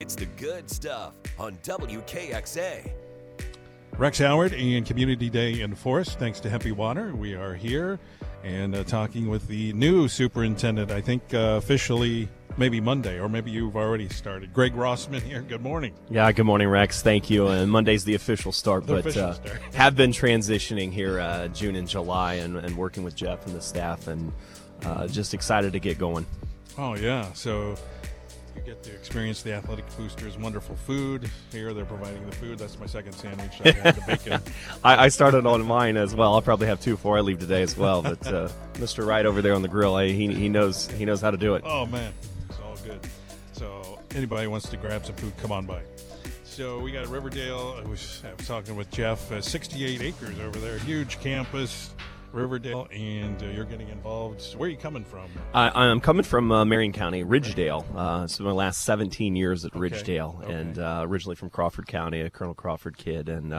It's the good stuff on WKXA. Rex Howard and Community Day in Forest. Thanks to Hempy Water. We are here and talking with the new superintendent, I think officially maybe Monday, or maybe you've already started. Greg Rossman here. Good morning. Yeah, good morning, Rex. Thank you. And Monday's the official start, have been transitioning here June and July and working with Jeff and the staff, and just excited to get going. Oh, yeah. So you get to experience the Athletic Boosters' wonderful food. Here they're providing the food. That's my second sandwich. I got the bacon. I started on mine as well. I'll probably have two before I leave today as well. But Mr. Wright over there on the grill, he knows how to do it. Oh, man. It's all good. So anybody who wants to grab some food, come on by. So we got Riverdale. I was talking with Jeff. 68 acres over there. Huge campus. Riverdale, and you're getting involved. So where are you coming from? I'm coming from Marion County, Ridgedale. So my last 17 years at Ridgedale, and originally from Crawford County, a Colonel Crawford kid, and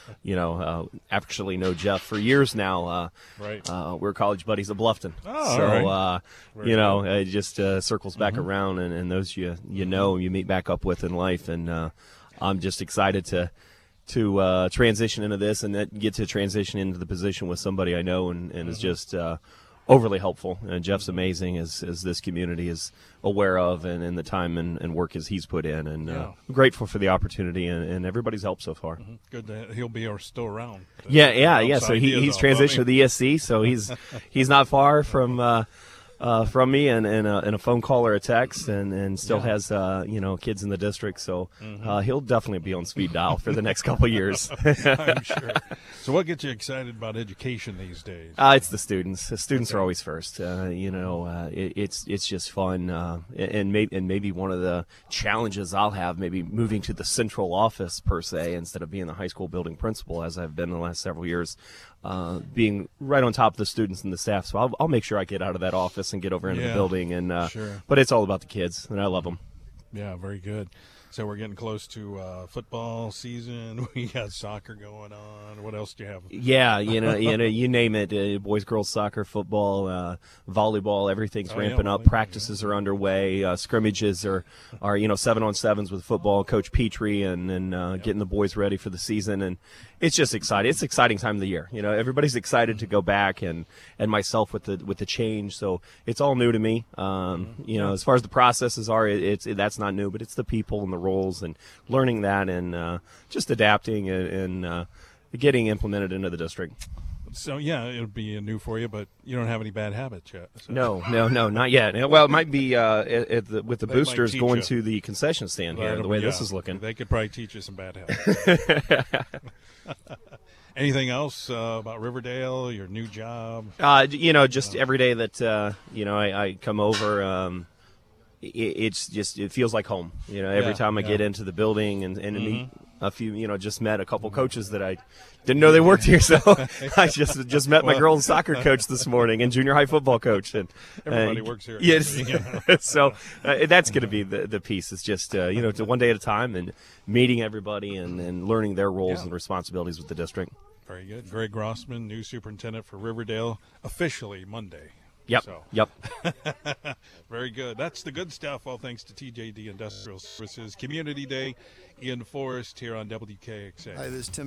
actually know Jeff for years now. Right. We're college buddies at Bluffton. Oh, so all right. it just circles back around, and those you meet back up with in life, and I'm just excited to transition into this and then get to transition into the position with somebody I know and is just overly helpful. And Jeff's amazing, as this community is aware of, and the time and work as he's put in. And I'm grateful for the opportunity and everybody's help so far. Mm-hmm. Good that he'll be still around. Yeah. So he's transitioned to the ESC, so he's not far from me and a phone call or a text, and still has kids in the district, so he'll definitely be on speed dial for the next couple of years. I'm sure. So what gets you excited about education these days? It's the students. The students are always first. It's just fun, and maybe one of the challenges I'll have, maybe moving to the central office per se instead of being the high school building principal as I've been the last several years. Being right on top of the students and the staff, so I'll make sure I get out of that office and get over into the building. And sure. But it's all about the kids, and I love them. Yeah, very good. So we're getting close to football season. We got soccer going on. What else do you have? Yeah, you name it. Boys, girls, soccer, football, volleyball. Everything's ramping up. Practices are underway. Scrimmages are 7-on-7s with football. Coach Petrie and getting the boys ready for the season, and it's just exciting. It's an exciting time of the year. Everybody's excited to go back, and myself with the change. So it's all new to me. As far as the processes are, that's not new, but it's the people and the roles and learning that and just adapting and getting implemented into the district. So, it'll be new for you, but you don't have any bad habits yet. So. No, not yet. Well, it might be with the boosters going to the concession stand here, the way this is looking. They could probably teach you some bad habits. Anything else about Riverdale, your new job? Just every day that, I come over, it feels like home. Every time I get into the building and meet a few, just met a couple coaches that I didn't know they worked here. So I just met my girls' soccer coach this morning and junior high football coach. And everybody works here. Yes. So that's going to be the piece. It's just, to one day at a time and meeting everybody and learning their roles and responsibilities with the district. Very good. Greg Rossman, new superintendent for Riverdale, officially Monday. Yep. So. Yep. Very good. That's the good stuff. All thanks to TJD Industrial Services. Community Day in Forest here on WKXA. Hi, this is Tim.